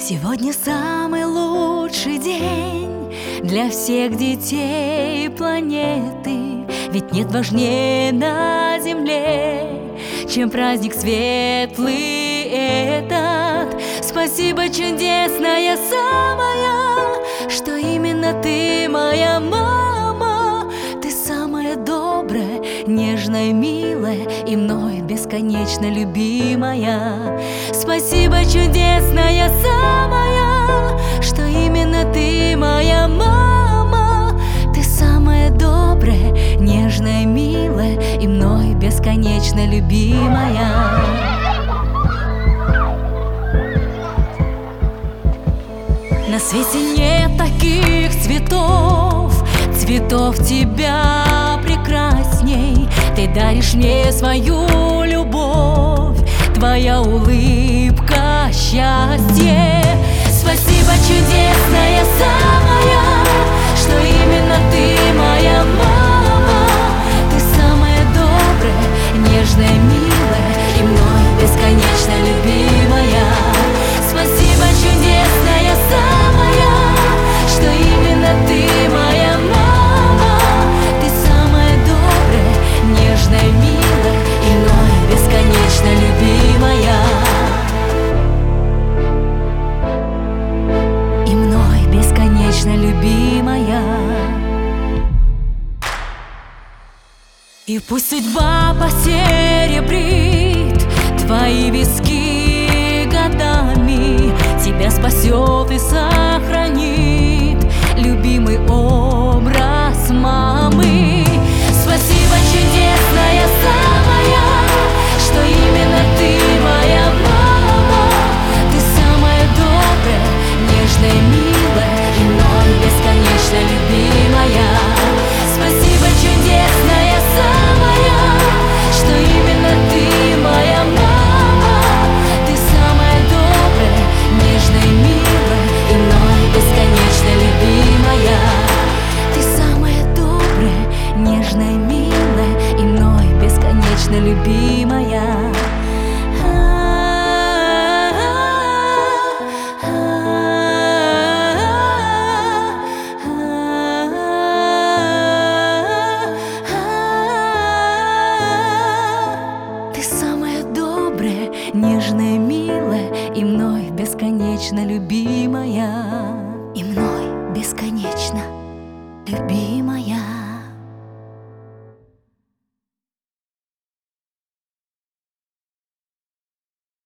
Сегодня самый лучший день для всех детей планеты. Ведь нет важнее на земле, чем праздник светлый этот. Спасибо, чудесная самая, что именно ты моя мама. Ты самая добрая, нежная, милая и мной бесконечно любимая. Спасибо, чудесная самая, что именно ты моя мама. Ты самая добрая, нежная, милая и мной бесконечно любимая. На свете нет таких цветов, цветов тебя прекрасней. Ты даришь мне свою любовь, твоя улыбка — счастье. Спасибо, чудесная самая, что именно ты моя мама. Ты самая добрая, нежная, милая и мной бесконечно любимая. Спасибо, чудесная самая, что именно ты моя мама. Ты самая добрая, нежная, милая и мной бесконечно любимая. И мной бесконечно любимая. И пусть судьба посеребрит твои виски годами, тебя спасет и сохранит любимый образ мамы. Спасибо, чудесная самая, что именно ты моя мама. Ты самая добрая, нежная, милая и мной бесконечно любимая. Спасибо, чудесная самая, что именно ты моя мама. Ты самая добрая, нежная, милая и мной бесконечно любимая. Ты самая добрая, нежная, милая и мной бесконечно любимая. Ты самая добрая, нежная, милая и мной бесконечно любимая. И мной бесконечно любимая.